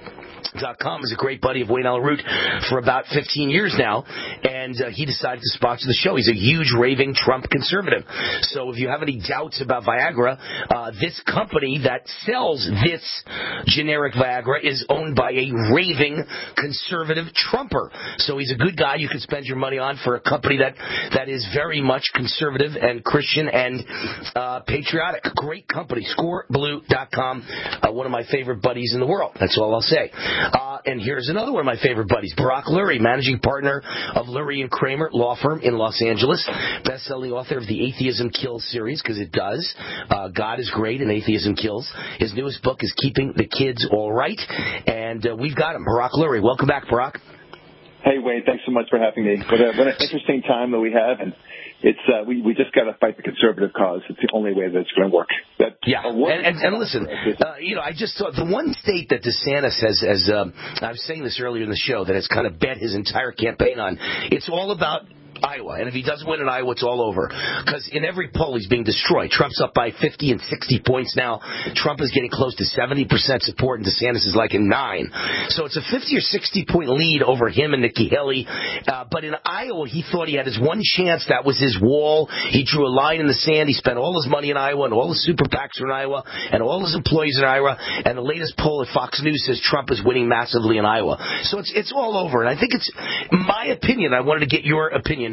Dot com is a great buddy of Wayne Allyn Root for about fifteen years now, and uh, he decided to sponsor the show. He's a huge raving Trump conservative. So if you have any doubts about Viagra, uh, this company that sells this generic Viagra is owned by a raving conservative Trumper. So he's a good guy you can spend your money on for a company that, that is very much conservative and Christian and uh, patriotic. Great company, score blue dot com, uh, one of my favorite buddies in the world. That's all I'll say. Uh, and here's another one of my favorite buddies, Barack Lurie, managing partner of Lurie and Kramer law firm in Los Angeles, best-selling author of the Atheism Kills series, because it does. Uh, God is great and Atheism Kills. His newest book is Keeping the Kids All Right, and uh, we've got him, Barack Lurie. Welcome back, Barack. Hey, Wayne, thanks so much for having me. What, a, what an interesting time that we have, and it's uh, we we just got to fight the conservative cause. It's the only way that it's going to work. That, yeah, and, and, and listen, uh, you know, I just thought the one state that DeSantis has, has um, I was saying this earlier in the show, that has kind of bet his entire campaign on, it's all about Iowa, and if he doesn't win in Iowa, it's all over. Because in every poll, he's being destroyed. Trump's up by fifty and sixty points now. Trump is getting close to seventy percent support, and DeSantis is like in nine. So it's a fifty or sixty point lead over him and Nikki Haley. Uh, but in Iowa, he thought he had his one chance. That was his wall. He drew a line in the sand. He spent all his money in Iowa, and all his super PACs are in Iowa, and all his employees in Iowa. And the latest poll at Fox News says Trump is winning massively in Iowa. So it's it's all over. And I think it's my opinion. I wanted to get your opinion.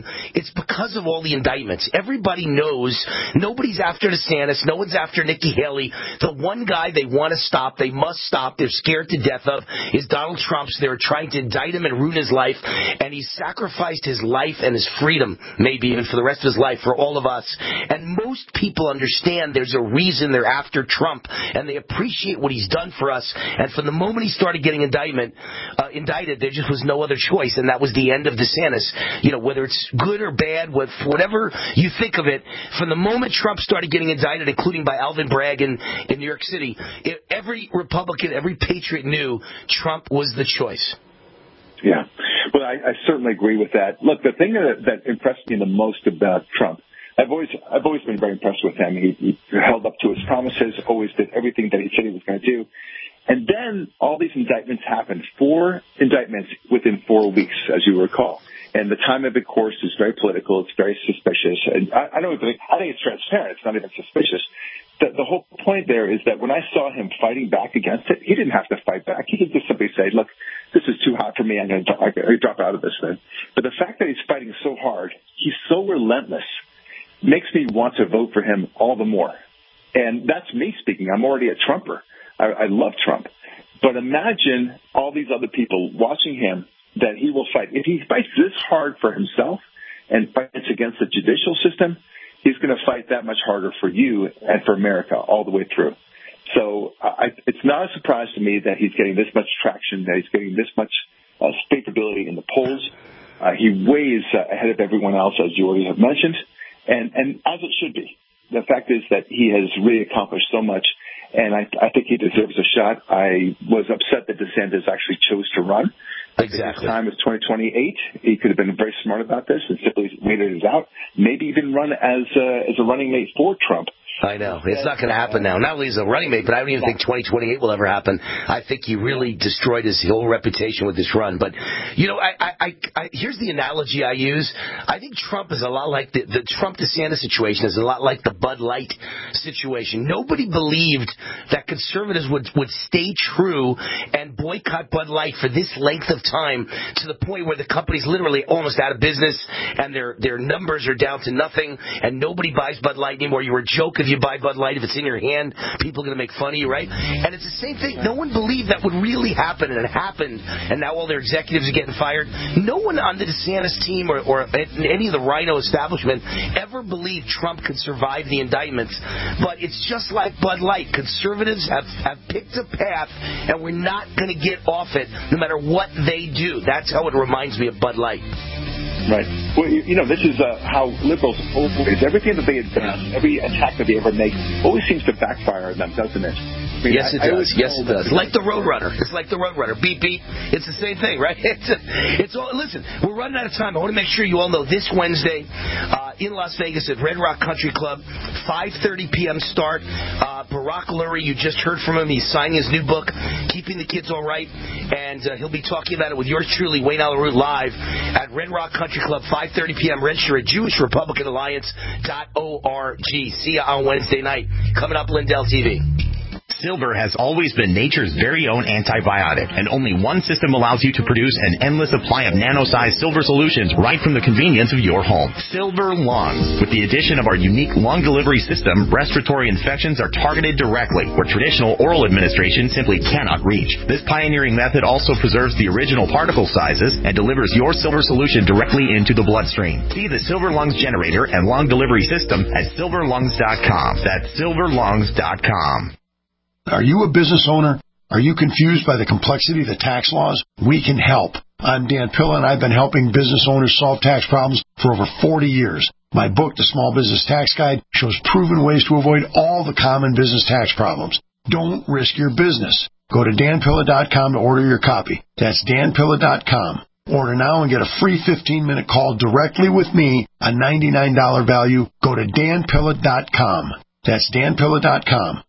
it's because of all the indictments. Everybody knows nobody's after DeSantis. No one's after Nikki Haley. The one guy they want to stop, they must stop, they're scared to death of, is Donald Trump. So they're trying to indict him and ruin his life. And he's sacrificed his life and his freedom, maybe even for the rest of his life, for all of us. And most people understand there's a reason they're after Trump, and they appreciate what he's done for us. And from the moment he started getting indictment, uh, indicted, there just was no other choice, and that was the end of DeSantis. You know, whether it's good or bad, whatever you think of it, from the moment Trump started getting indicted, including by Alvin Bragg in, in New York City, it, every Republican, every patriot knew Trump was the choice. Yeah. Well, I, I certainly agree with that. Look, the thing that, that impressed me the most about Trump, I've always I've always been very impressed with him. He, he held up to his promises, always did everything that he said he was going to do. And then all these indictments happened, four indictments within four weeks, as you recall. And the time of it, of course, is very political. It's very suspicious. And I, I don't even, I think it's transparent. It's not even suspicious. The, the whole point there is that when I saw him fighting back against it, he didn't have to fight back. He could just simply say, look, this is too hot for me. I'm going to drop out of this thing. But the fact that he's fighting so hard, he's so relentless, makes me want to vote for him all the more. And that's me speaking. I'm already a Trumper. I, I love Trump. But imagine all these other people watching him that he will fight. If he fights this hard for himself and fights against the judicial system, he's going to fight that much harder for you and for America all the way through. So I, it's not a surprise to me that he's getting this much traction, that he's getting this much uh, favorability in the polls. Uh, he weighs uh, ahead of everyone else, as you already have mentioned, and, and as it should be. The fact is that he has really accomplished so much, and I, I think he deserves a shot. I was upset that DeSantis actually chose to run. Exactly. His time is twenty twenty-eight. He could have been very smart about this and simply waited it out. Maybe even run as uh, as a running mate for Trump. I know. It's not going to happen now. Not only is a running mate, but I don't even think twenty twenty-eight will ever happen. I think he really destroyed his whole reputation with this run. But, you know, I, I, I, here's the analogy I use. I think Trump is a lot like the, the Trump-DeSantis situation is a lot like the Bud Light situation. Nobody believed that conservatives would, would stay true and boycott Bud Light for this length of time to the point where the company's literally almost out of business and their, their numbers are down to nothing and nobody buys Bud Light anymore. You were a joke if you buy Bud Light, if it's in your hand, people are going to make fun of you, right? And it's the same thing. No one believed that would really happen, and it happened, and now all their executives are getting fired. No one on the DeSantis team or, or any of the Rhino establishment ever believed Trump could survive the indictments. But it's just like Bud Light. Conservatives have, have picked a path, and we're not going to get off it no matter what they do. That's how it reminds me of Bud Light. Right. Well, you know, this is uh, how liberals always, everything that they advance, every attack that they ever make, always seems to backfire on them, doesn't it? I mean, yes, it I, does. I yes, it does. Like the Roadrunner. It's like the Roadrunner. Beep, beep. It's the same thing, right? It's, it's all. Listen, we're running out of time. I want to make sure you all know this Wednesday uh, in Las Vegas at Red Rock Country Club, five thirty p.m. start. Uh, Barack Lurie, you just heard from him. He's signing his new book, Keeping the Kids All Right, and uh, he'll be talking about it with yours truly, Wayne Allyn Root, live at Red Rock Country Club, five thirty p.m. Register at Jewish Republican Alliance dot org. See you on Wednesday night. Coming up, Lindell T V. Silver has always been nature's very own antibiotic, and only one system allows you to produce an endless supply of nano-sized silver solutions right from the convenience of your home. Silver Lungs. With the addition of our unique lung delivery system, respiratory infections are targeted directly, where traditional oral administration simply cannot reach. This pioneering method also preserves the original particle sizes and delivers your silver solution directly into the bloodstream. See the Silver Lungs generator and lung delivery system at silver lungs dot com. That's silver lungs dot com. Are you a business owner? Are you confused by the complexity of the tax laws? We can help. I'm Dan Pilla, and I've been helping business owners solve tax problems for over forty years. My book, The Small Business Tax Guide, shows proven ways to avoid all the common business tax problems. Don't risk your business. Go to dan pilla dot com to order your copy. That's dan pilla dot com. Order now and get a free fifteen-minute call directly with me, a ninety-nine dollars value. Go to dan pilla dot com. That's dan pilla dot com.